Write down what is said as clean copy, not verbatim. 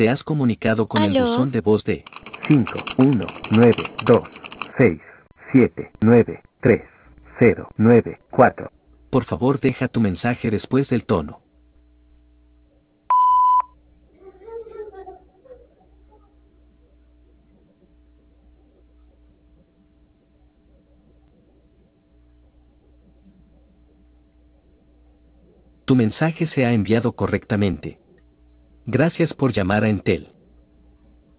Te has comunicado con el ¿Aló? buzón de voz de 51926793094. Por favor, deja tu mensaje después del tono. Tu mensaje se ha enviado correctamente. Gracias por llamar a Entel.